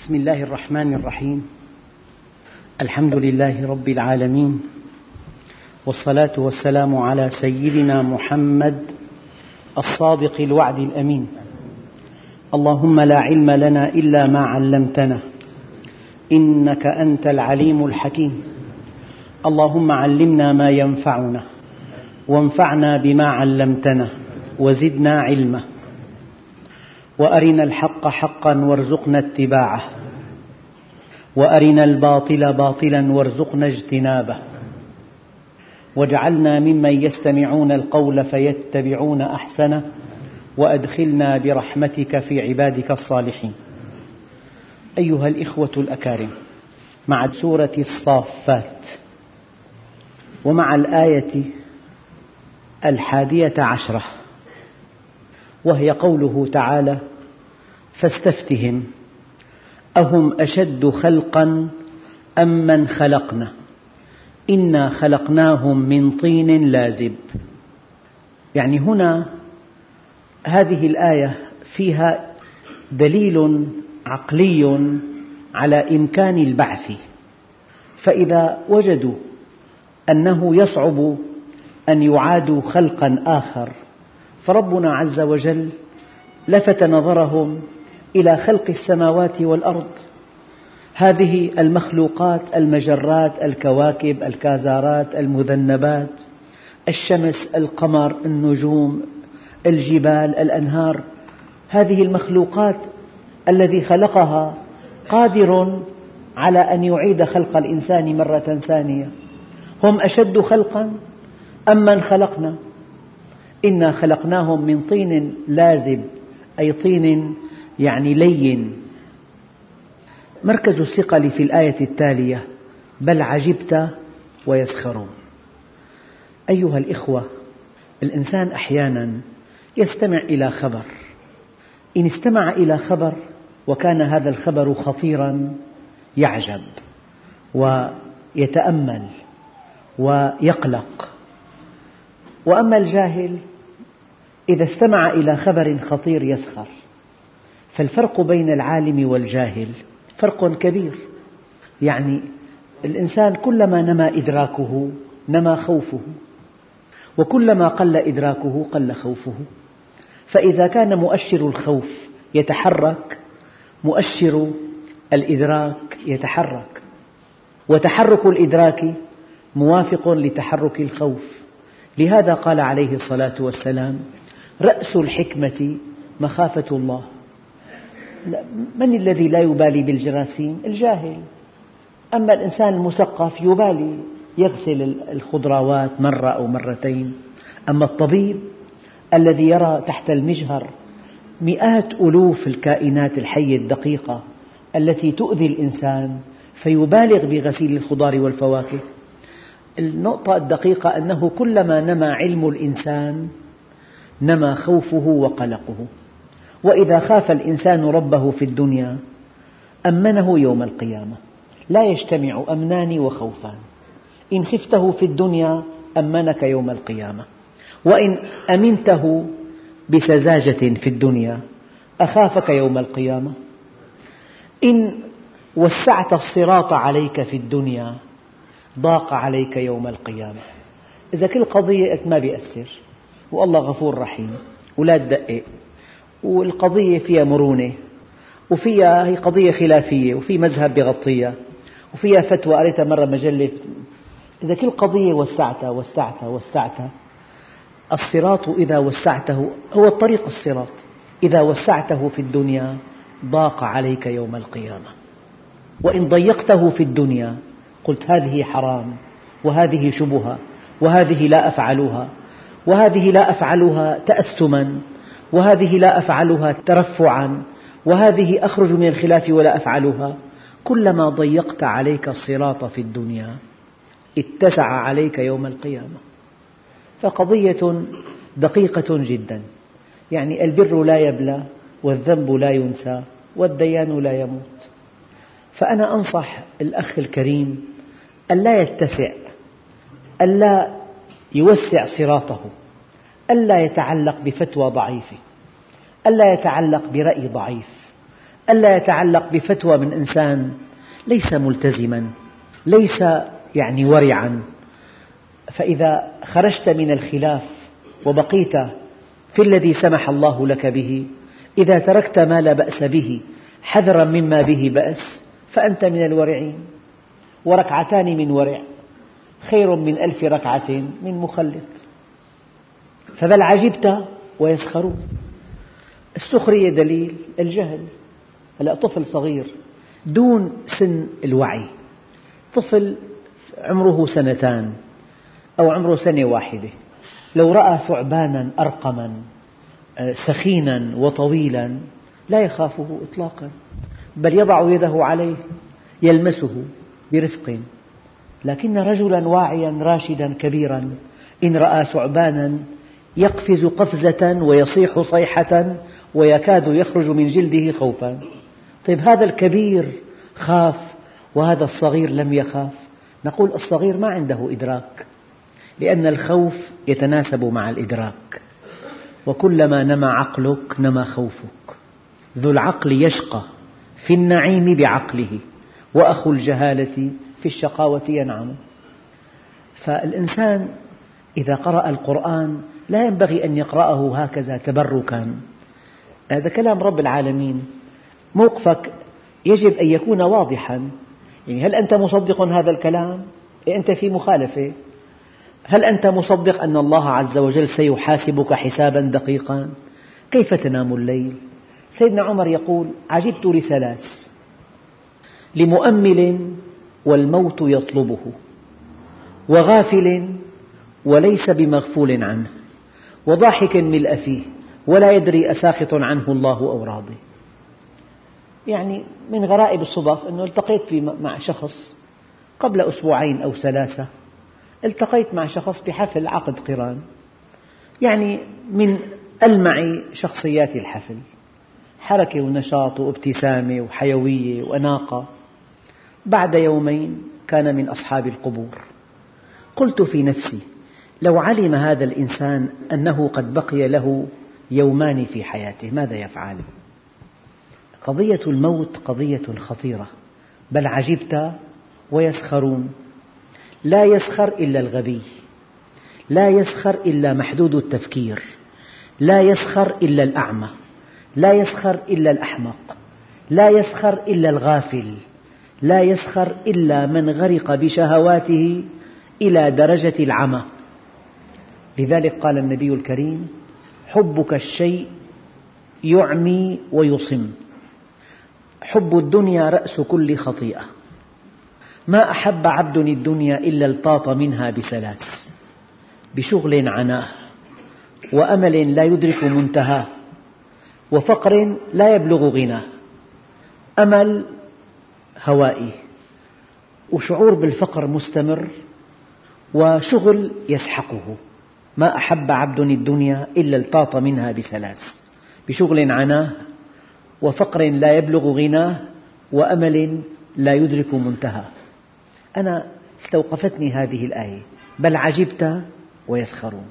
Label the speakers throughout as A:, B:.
A: بسم الله الرحمن الرحيم. الحمد لله رب العالمين، والصلاة والسلام على سيدنا محمد الصادق الوعد الأمين. اللهم لا علم لنا إلا ما علمتنا إنك أنت العليم الحكيم. اللهم علمنا ما ينفعنا وانفعنا بما علمتنا وزدنا علما، وأرنا الحق حقا وارزقنا اتباعه، وأرنا الباطل باطلا وارزقنا اجتنابه، واجعلنا ممن يستمعون القول فيتبعون أحسنه، وأدخلنا برحمتك في عبادك الصالحين. أيها الإخوة الأكارم، مع سورة الصافات ومع الآية 11، وهي قوله تعالى: فاستفتهم أهم أشد خلقا أم من خلقنا إنا خلقناهم من طين لازب. يعني هنا هذه الآية فيها دليل عقلي على إمكان البعث، فإذا وجدوا أنه يصعب أن يعادوا خلقا آخر، فربنا عز وجل لفت نظرهم إلى خلق السماوات والأرض، هذه المخلوقات، المجرات، الكواكب، الكازارات، المذنبات، الشمس، القمر، النجوم، الجبال، الأنهار، هذه المخلوقات الذي خلقها قادر على أن يعيد خلق الإنسان مرة ثانية. هم أشد خلقا أم من خلقنا إنا خلقناهم من طين لازب، أي طين يعني لين. مركز الثقل في الآية التالية: بل عجبت ويسخرون. أيها الإخوة، الإنسان أحيانا يستمع إلى خبر، إن استمع إلى خبر وكان هذا الخبر خطيرا يعجب ويتأمل ويقلق، وأما الجاهل إذا استمع إلى خبر خطير يسخر. فالفرق بين العالم والجاهل فرق كبير. يعني الإنسان كلما نما إدراكه نما خوفه، وكلما قل إدراكه قل خوفه. فإذا كان مؤشر الخوف يتحرك، مؤشر الإدراك يتحرك، وتحرك الإدراك موافق لتحرك الخوف. لهذا قال عليه الصلاة والسلام: رأس الحكمة مخافة الله. من الذي لا يبالي بالجراثيم؟ الجاهل. أما الإنسان المثقف يبالي، يغسل الخضروات مرة أو مرتين. أما الطبيب الذي يرى تحت المجهر مئات ألوف الكائنات الحية الدقيقة التي تؤذي الإنسان فيبالغ بغسيل الخضار والفواكه. النقطة الدقيقة أنه كلما نما علم الإنسان نما خوفه وقلقه. وإذا خاف الإنسان ربه في الدنيا أمنه يوم القيامة. لا يجتمع أمنان وخوفان. إن خفته في الدنيا أمنك يوم القيامة، وإن أمنته بسذاجة في الدنيا أخافك يوم القيامة. إن وسعت الصراط عليك في الدنيا ضاق عليك يوم القيامة. إذا كل قضية ما بيأثر، والله غفور رحيم ولا تدقق، والقضية فيها مرونة، وفيها هي قضية خلافية، وفي مذهب بيغطيها، وفيها فتوى قريتها مرة مجلة. إذا كل قضية وسعتها وسعتها وسعتها، الصراط إذا وسعته هو الطريق الصراط، إذا وسعته في الدنيا ضاق عليك يوم القيامة. وإن ضيقته في الدنيا قلت هذه حرام، وهذه شبهة، وهذه لا أفعلها، وهذه لا أفعلها تأثما، وهذه لا أفعلها ترفعا، وهذه أخرج من الخلاف ولا أفعلها. كلما ضيقت عليك الصراط في الدنيا اتسع عليك يوم القيامة. فقضية دقيقة جدا. يعني البر لا يبلى، والذنب لا ينسى، والديان لا يموت. فأنا أنصح الأخ الكريم ألا يتسع، ألا يوسع صراطه، ألا يتعلق بفتوى ضعيفة، ألا يتعلق برأي ضعيف، ألا يتعلق بفتوى من إنسان ليس ملتزما، ليس ورعا. فإذا خرجت من الخلاف وبقيت في الذي سمح الله لك به، إذا تركت ما لا بأس به حذرا مما به بأس فأنت من الورعين. وركعتان من ورع خير من 1000 ركعة من مخلط. فبل عجبت ويسخرون. السخرية دليل الجهل. هلأ طفل صغير دون سن الوعي، طفل عمره 2 أو عمره 1 سنة، لو رأى ثعبانا أرقما سخينا وطويلا لا يخافه إطلاقا، بل يضع يده عليه يلمسه برفق. لكن رجلا واعيا راشدا كبيرا إن رأى ثعبانا يقفز قفزة ويصيح صيحة ويكاد يخرج من جلده خوفا. طيب هذا الكبير خاف وهذا الصغير لم يخاف. نقول الصغير ما عنده إدراك، لأن الخوف يتناسب مع الإدراك، وكلما نمى عقلك نمى خوفك. ذو العقل يشقى في النعيم بعقله، وأخو الجهالة في الشقاوة ينعم. فالإنسان إذا قرأ القرآن لا ينبغي أن يقرأه هكذا تبركا. هذا كلام رب العالمين. موقفك يجب أن يكون واضحا. هل أنت مصدق هذا الكلام؟ أنت في مخالفة. هل أنت مصدق أن الله عز وجل سيحاسبك حسابا دقيقا؟ كيف تنام الليل؟ سيدنا عمر يقول: عجبت ل3: لمؤمل والموت يطلبه، وغافل وليس بمغفول عنه، وضاحك ملء فيه ولا يدري أساخط عنه الله أو راضي. من غرائب الصدف أنه التقيت مع شخص قبل 2 أسبوع أو 3، التقيت مع شخص بحفل عقد قران، من ألمع شخصيات الحفل، حركة ونشاط وابتسامة وحيوية وأناقة. بعد 2 يوم كان من أصحاب القبور. قلت في نفسي: لو علم هذا الإنسان أنه قد بقي له 2 يوم في حياته ماذا يفعل؟ قضية الموت قضية خطيرة. بل عجبت ويسخرون. لا يسخر إلا الغبي، لا يسخر إلا محدود التفكير، لا يسخر إلا الأعمى، لا يسخر إلا الأحمق، لا يسخر إلا الغافل، لا يسخر إلا من غرق بشهواته إلى درجة العمى. لذلك قال النبي الكريم: حبك الشيء يعمي ويصم، حب الدنيا رأس كل خطيئة. ما أحب عبد الدنيا إلا التاط منها ب3: بشغل عناه، وأمل لا يدرك منتهاه، وفقر لا يبلغ غناه. أمل هوائي، وشعور بالفقر مستمر، وشغل يسحقه. ما أحب عبد الدنيا إلا التاط منها ب3: بشغل عناه، وفقر لا يبلغ غناه، وأمل لا يدرك منتهاه. أنا استوقفتني هذه الآية: بل عجبت ويسخرون.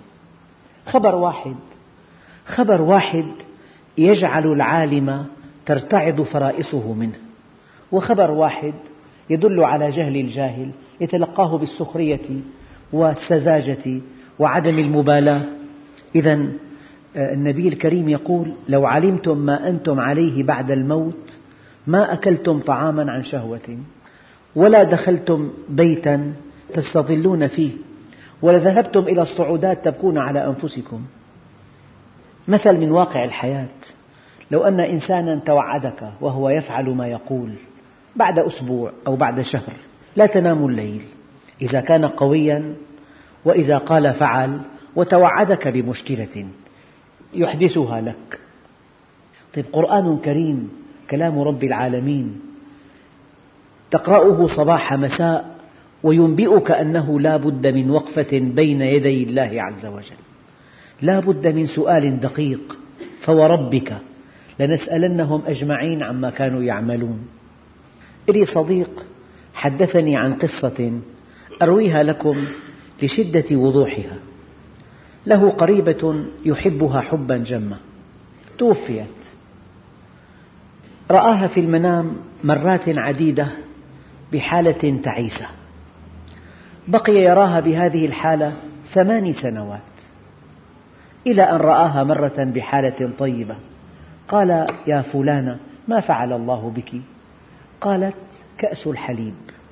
A: خبر واحد يجعل العالم ترتعد فرائصه منه، وخبر واحد يدل على جهل الجاهل يتلقاه بالسخرية والسذاجة وعدم المبالاة. إذن النبي الكريم يقول: لو علمتم ما أنتم عليه بعد الموت ما أكلتم طعاما عن شهوة، ولا دخلتم بيتا تستظلون فيه، ولا ذهبتم إلى الصعودات تبكون على أنفسكم. مثل من واقع الحياة: لو أن إنسانا توعدك وهو يفعل ما يقول بعد 1 أسبوع أو بعد شهر لا تنام الليل، إذا كان قويا وإذا قال فعل، وتوعدك بمشكلة يحدثها لك. طيب، قرآن كريم كلام رب العالمين تقرأه صباح مساء وينبئك أنه لا بد من وقفة بين يدي الله عز وجل، لا بد من سؤال دقيق: فوربك لنسألنهم أجمعين عما كانوا يعملون. لي صديق حدثني عن قصة أرويها لكم لشدة وضوحها. له قريبة يحبها حبا جما، توفيت، رآها في المنام مرات عديدة بحالة تعيسة، بقي يراها بهذه الحالة 8 سنوات، إلى أن رآها مرة بحالة طيبة. قال: يا فلانة، ما فعل الله بك؟ قالت: كأس الحليب.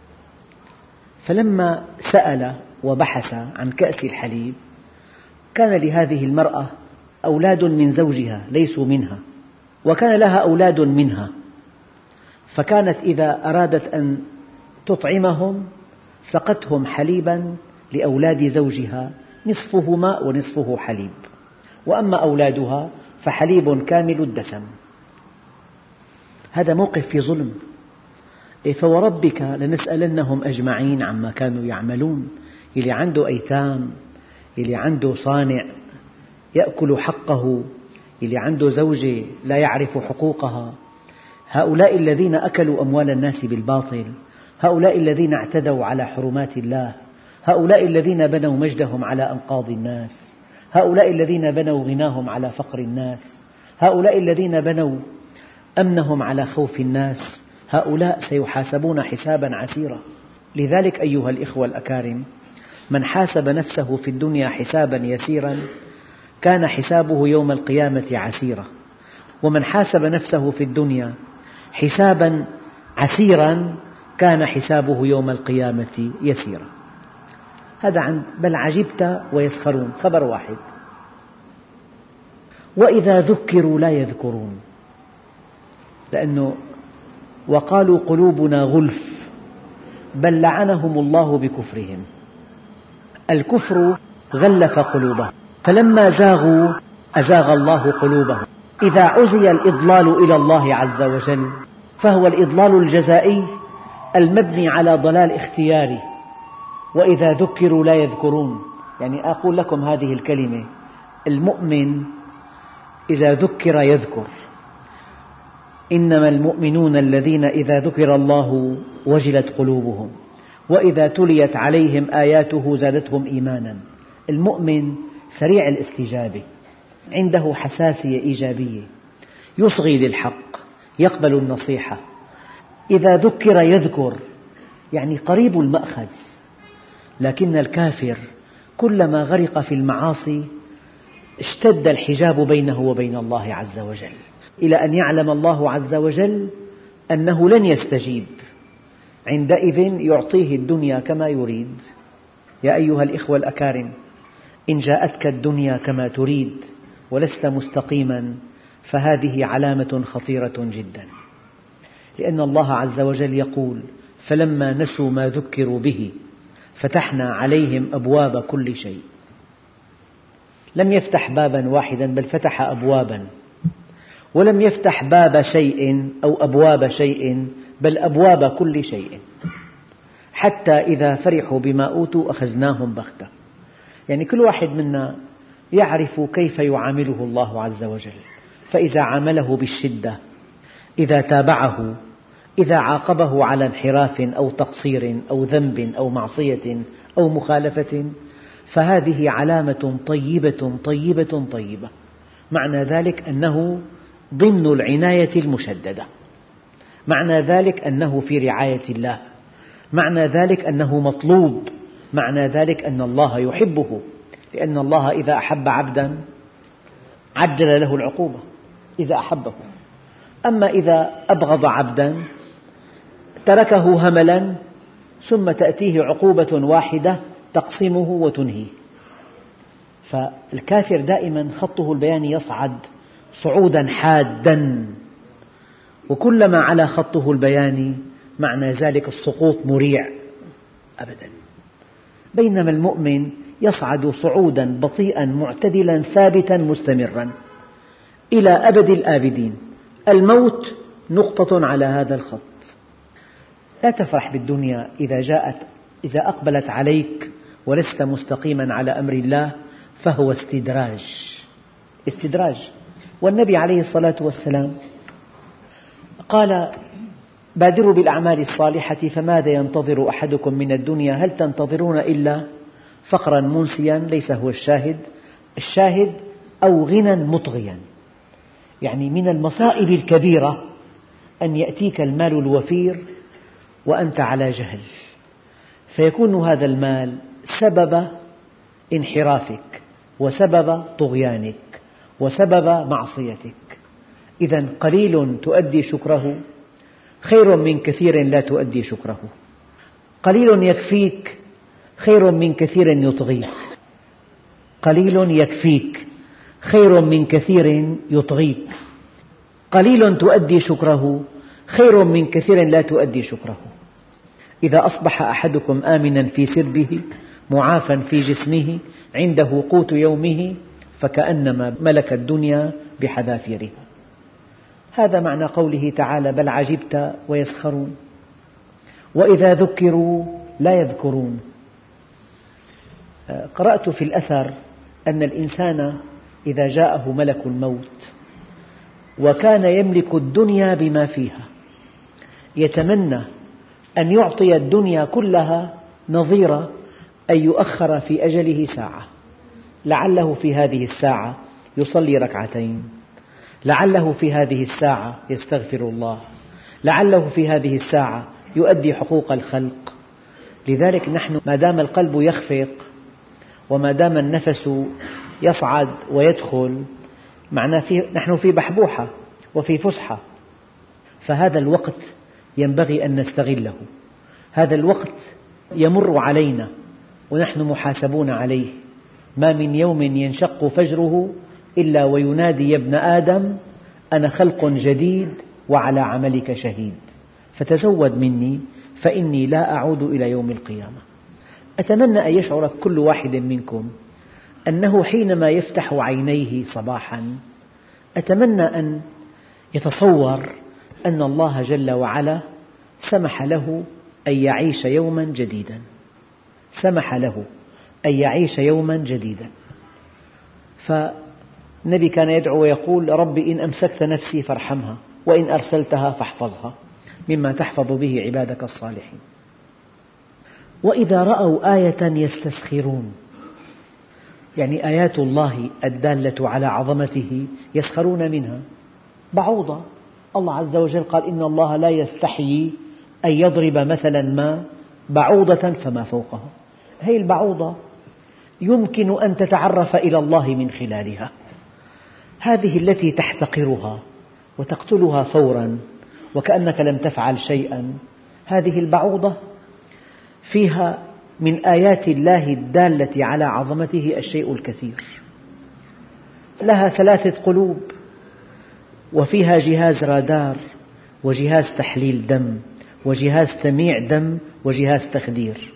A: فلما سأل وبحث عن كأس الحليب، كان لهذه المرأة أولاد من زوجها ليسوا منها، وكان لها أولاد منها، فكانت إذا أرادت أن تطعمهم سقتهم حليبا لأولاد زوجها، نصفه ماء ونصفه حليب، وأما أولادها فحليب كامل الدسم. هذا موقف في ظلم. فوربك لنسألنهم أجمعين عما كانوا يعملون. اللي عنده أيتام، اللي عنده صانع يأكل حقه، اللي عنده زوجة لا يعرف حقوقها، هؤلاء الذين أكلوا أموال الناس بالباطل، هؤلاء الذين اعتدوا على حرمات الله، هؤلاء الذين بنوا مجدهم على أنقاض الناس، هؤلاء الذين بنوا غناهم على فقر الناس، هؤلاء الذين بنوا أمنهم على خوف الناس، هؤلاء سيحاسبون حسابا عسيرا. لذلك أيها الإخوة الأكارم، من حاسب نفسه في الدنيا حسابا يسيرا كان حسابه يوم القيامة عسيرا، ومن حاسب نفسه في الدنيا حسابا عسيرا كان حسابه يوم القيامة يسيرا. هذا بل عجبت ويسخرون، خبر واحد. وإذا ذكروا لا يذكرون، لأنه وقالوا قلوبنا غلف بل لعنهم الله بكفرهم. الكفر غلف قلوبهم، فلما زاغوا أزاغ الله قلوبهم. إذا عزي الإضلال إلى الله عز وجل فهو الإضلال الجزائي المبني على ضلال اختياري. وإذا ذكروا لا يذكرون، يعني أقول لكم هذه الكلمة: المؤمن إذا ذكر يذكر. إنما المؤمنون الذين إذا ذكر الله وجلت قلوبهم وإذا تليت عليهم آياته زادتهم إيمانا. المؤمن سريع الاستجابة، عنده حساسية إيجابية، يصغي للحق، يقبل النصيحة. إذا ذكر يذكر، يعني قريب المأخذ. لكن الكافر كلما غرق في المعاصي اشتد الحجاب بينه وبين الله عز وجل، إلى أن يعلم الله عز وجل أنه لن يستجيب، عندئذ يعطيه الدنيا كما يريد. يا أيها الإخوة الأكارم، إن جاءتك الدنيا كما تريد ولست مستقيما فهذه علامة خطيرة جدا، لأن الله عز وجل يقول: فلما نسوا ما ذكروا به فتحنا عليهم أبواب كل شيء. لم يفتح بابا واحدا بل فتح أبوابا، ولم يفتح باب شيء أو أبواب شيء بل أبواب كل شيء، حتى إذا فرحوا بما أوتوا أخذناهم بغتة. يعني كل واحد منا يعرف كيف يعامله الله عز وجل، فإذا عامله بالشدة، إذا تابعه، إذا عاقبه على انحراف أو تقصير أو ذنب أو معصية أو مخالفة، فهذه علامة طيبة طيبة طيبة. معنى ذلك أنه ضمن العناية المشددة، معنى ذلك أنه في رعاية الله، معنى ذلك أنه مطلوب، معنى ذلك أن الله يحبه، لأن الله إذا أحب عبدا عجل له العقوبة إذا أحبه. أما إذا أبغض عبدا تركه هملا ثم تأتيه عقوبة واحدة تقسمه وتنهيه. فالكافر دائما خطه البياني يصعد صعودا حادا، وكلما على خطه البياني معنى ذلك السقوط مريع أبدا. بينما المؤمن يصعد صعودا بطيئا معتدلا ثابتا مستمرا إلى أبد الآبدين. الموت نقطة على هذا الخط. لا تفرح بالدنيا إذا أقبلت عليك ولست مستقيما على أمر الله، فهو استدراج. والنبي عليه الصلاة والسلام قال: بادروا بالأعمال الصالحة فماذا ينتظر أحدكم من الدنيا؟ هل تنتظرون إلا فقرا منسيا؟ ليس هو الشاهد أو غنى مطغيا. يعني من المصائب الكبيرة أن يأتيك المال الوفير وأنت على جهل، فيكون هذا المال سبب انحرافك وسبب طغيانك وسبب معصيتك. إذن قليل تؤدي شكره خير من كثير لا تؤدي شكره، قليل يكفيك خير من كثير يطغيك، قليل يكفيك خير من كثير يطغيك، قليل تؤدي شكره خير من كثير لا تؤدي شكره. إذا أصبح أحدكم آمنا في سربه معافا في جسمه عنده قوت يومه فكأنما ملك الدنيا بحذافيرها. هذا معنى قوله تعالى: بل عجبت ويسخرون وإذا ذكروا لا يذكرون. قرأت في الأثر أن الإنسان إذا جاءه ملك الموت وكان يملك الدنيا بما فيها يتمنى أن يعطي الدنيا كلها نظير أن يؤخر في أجله ساعة، لعله في هذه الساعة يصلي ركعتين، لعله في هذه الساعة يستغفر الله، لعله في هذه الساعة يؤدي حقوق الخلق. لذلك نحن ما دام القلب يخفق وما دام النفس يصعد ويدخل معناه نحن في بحبوحة وفي فسحة، فهذا الوقت ينبغي أن نستغله. هذا الوقت يمر علينا ونحن محاسبون عليه، ما من يوم ينشق فجره إلا وينادي يا ابن آدم أنا خلق جديد وعلى عملك شهيد، فتزود مني فإني لا أعود إلى يوم القيامة. أتمنى أن يشعر كل واحد منكم أنه حينما يفتح عينيه صباحا أتمنى أن يتصور أن الله جل وعلا سمح له أن يعيش يوما جديدا، سمح له أن يعيش يوما جديدا. فالنبي كان يدعو ويقول: رب إن أمسكت نفسي فارحمها وإن أرسلتها فاحفظها مما تحفظ به عبادك الصالحين. وإذا رأوا آية يستسخرون، يعني آيات الله الدالة على عظمته يسخرون منها. بعوضة، الله عز وجل قال: إن الله لا يستحيي أن يضرب مثلا ما بعوضة فما فوقها. هذه البعوضة يمكن أن تتعرف إلى الله من خلالها، هذه التي تحتقرها وتقتلها فورا وكأنك لم تفعل شيئا، هذه البعوضة فيها من آيات الله الدالة على عظمته الشيء الكثير. لها 3 قلوب وفيها جهاز رادار وجهاز تحليل دم وجهاز تميع دم وجهاز تخدير.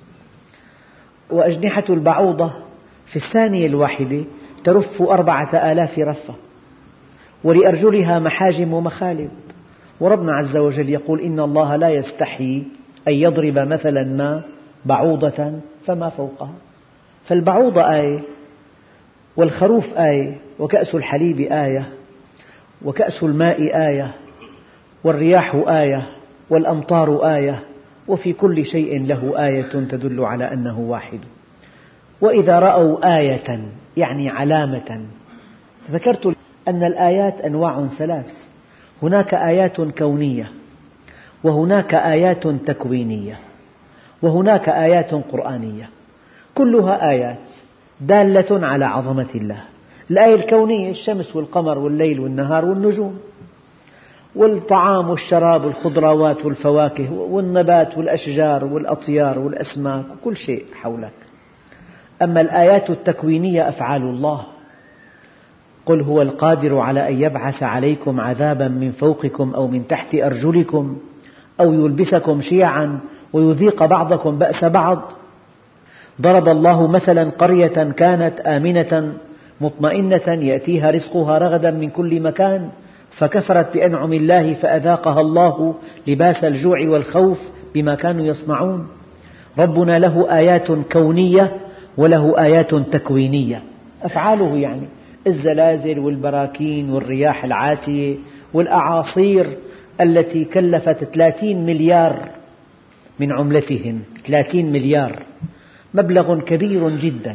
A: وأجنحة البعوضة في الثانية الواحدة ترف 4000 رفة، ولأرجلها محاجم ومخالب. وربنا عز وجل يقول: إن الله لا يستحيي أن يضرب مثلا ما بعوضة فما فوقها. فالبعوضة آية، والخروف آية، وكأس الحليب آية، وكأس الماء آية، والرياح آية، والأمطار آية، وفي كل شيء له آية تدل على أنه واحد. وإذا رأوا آية يعني علامة. ذكرت أن الآيات أنواع 3، هناك آيات كونية، وهناك آيات تكوينية، وهناك آيات قرآنية، كلها آيات دالة على عظمة الله. الآية الكونية الشمس والقمر والليل والنهار والنجوم والطعام والشراب والخضروات والفواكه والنبات والأشجار والأطيار والأسماك وكل شيء حولك. أما الآيات التكوينية أفعال الله: قل هو القادر على أن يبعث عليكم عذابا من فوقكم أو من تحت أرجلكم أو يلبسكم شيعا ويذيق بعضكم بأس بعض. ضرب الله مثلا قرية كانت آمنة مطمئنة يأتيها رزقها رغدا من كل مكان فكفرت بأنعم الله فأذاقها الله لباس الجوع والخوف بما كانوا يصنعون. ربنا له آيات كونية وله آيات تكوينية. أفعاله يعني الزلازل والبراكين والرياح العاتية والأعاصير التي كلفت 30 مليار من عملتهم، 30 مليار، مبلغ كبير جدا.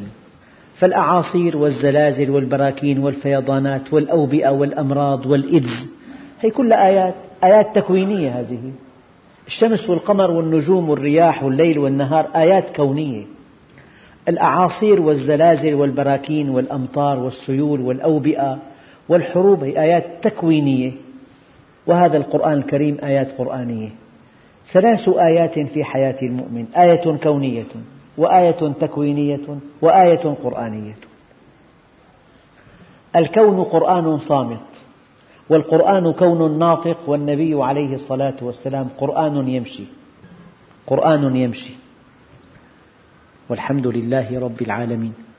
A: فالأعاصير والزلازل والبراكين والفيضانات والأوبئة والأمراض والإيدز هي كلها آيات تكوينية. هذه الشمس والقمر والنجوم والرياح والليل والنهار آيات كونية. الأعاصير والزلازل والبراكين والأمطار والسيول والأوبئة والحروب هي آيات تكوينية. وهذا القرآن الكريم آيات قرآنية. 3 آيات في حياة المؤمن: آية كونية، وآية تكوينية، وآية قرآنية. الكون قرآن صامت، والقرآن كون ناطق، والنبي عليه الصلاة والسلام قرآن يمشي. والحمد لله رب العالمين.